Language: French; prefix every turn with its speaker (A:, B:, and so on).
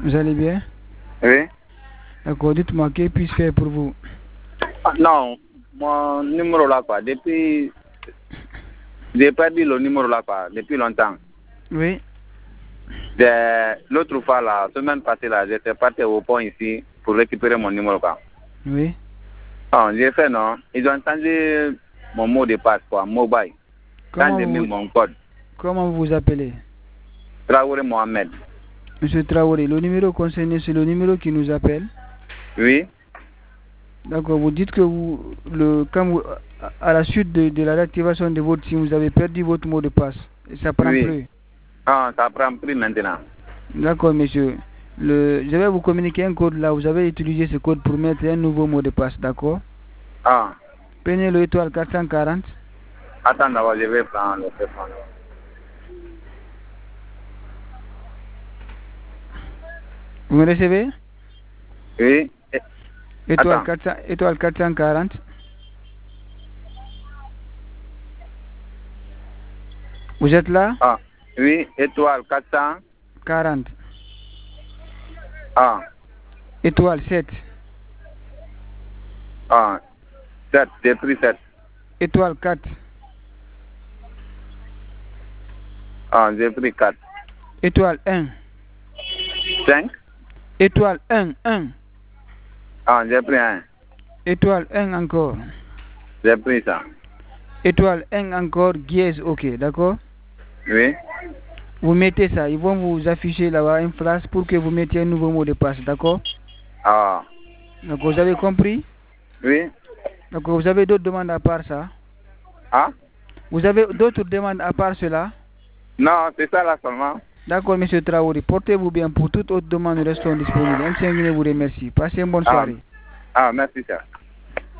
A: Vous allez bien?
B: Oui.
A: D'accord, dites-moi, que puis-je faire pour vous?
B: Non, mon numéro là, quoi. Depuis. J'ai perdu le numéro là, quoi. Depuis longtemps.
A: Oui.
B: L'autre fois, la semaine passée, là, j'étais parti au pont ici pour récupérer mon numéro, quoi.
A: Oui.
B: Non, j'ai fait, non. Ils ont changé mon mot de passe, quoi. Mobile. Quand j'ai mis mon code.
A: Comment vous vous appelez?
B: Traoré Mohamed.
A: Monsieur Traoré, le numéro concerné, c'est le numéro qui nous appelle?
B: Oui.
A: D'accord, vous dites que à la suite de la réactivation de votre SIM, vous avez perdu votre mot de passe. Et ça prend plus.
B: Ah, ça prend plus maintenant.
A: D'accord, monsieur. Je vais vous communiquer un code là. Vous avez utilisé ce code pour mettre un nouveau mot de passe, d'accord?
B: Ah.
A: Prenez le étoile 440.
B: Attends d'abord, je vais prendre le téléphone.
A: Vous me recevez?
B: Oui.
A: Étoile 440. Vous êtes là?
B: Ah. Oui, étoile
A: 440.
B: Ah.
A: Étoile 7.
B: Ah. 7, j'ai pris 7.
A: Étoile 4.
B: Ah, j'ai pris 4.
A: Étoile 1.
B: 5.
A: Étoile 1.
B: Ah, j'ai pris 1.
A: Étoile 1 encore.
B: J'ai pris ça.
A: Étoile 1 encore, dièse, ok, d'accord?
B: Oui.
A: Vous mettez ça, ils vont vous afficher là-bas une phrase pour que vous mettiez un nouveau mot de passe, d'accord?
B: Ah.
A: Donc vous avez compris?
B: Oui.
A: Donc vous avez d'autres demandes à part ça?
B: Ah?
A: Vous avez d'autres demandes à part cela?
B: Non, c'est ça là seulement.
A: D'accord, monsieur Traoré, portez-vous bien. Pour toute autre demande, nous restons disponibles. M. Nguyen vous remercie. Passez une bonne soirée.
B: Ah, merci, ça.